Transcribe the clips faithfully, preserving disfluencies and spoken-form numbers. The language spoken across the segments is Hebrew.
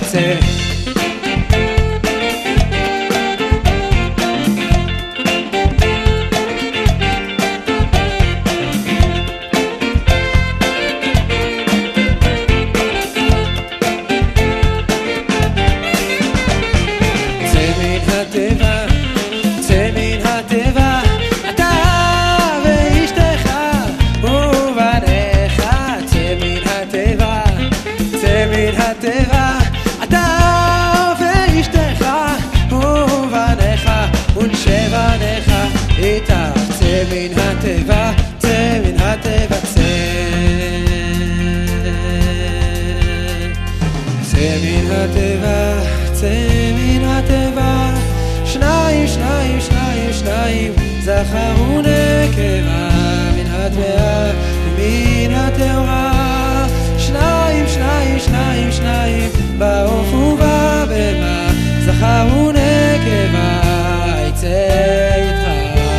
צא. הטבע, אתה ואשתך ובניך ונשב בניך איתך. צא מן הטבע, צא מן הטבע, צא. צא מן הטבע, צא מן הטבע. שניים, שניים, שניים, שניים, זכר ונקבה, מן הטבע ומן הטהרה. שניים, שניים, שניים, שניים, בעוף ובבהמה, זכר ונקבה, יצא איתך.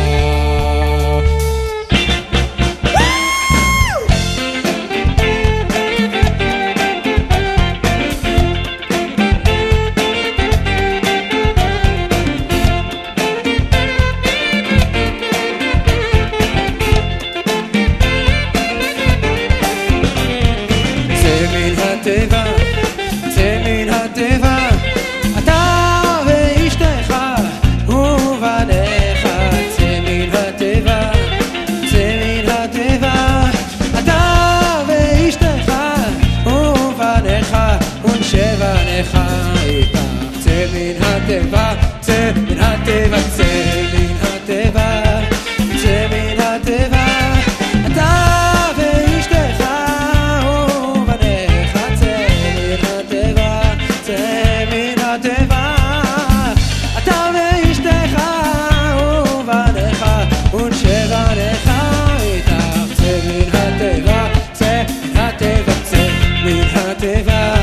הטבע, צא מן הטבע, אתה ואשתך ובניך. צא מן הטבע, צא מן הטבע, אתה ואשתך ובניך ונשב בניך איתך. צא מן הטבע, צא מן הטבע, צא מן הטבע, צא מן הטבע, אתה ונשב בניך איתך. צא מן הטבע, צא מן הטבע, צא מן הטבע.